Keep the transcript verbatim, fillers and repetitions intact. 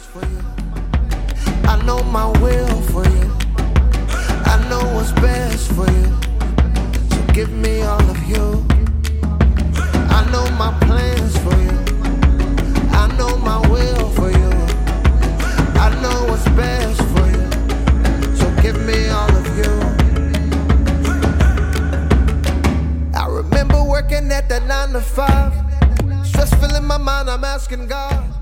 for you. I know my will for you. I know what's best for you. So give me all of you. I know my plans for you. I know my will for you. I know what's best for you. So give me all of you. I remember working at that nine to five. Stress filling my mind, I'm asking God.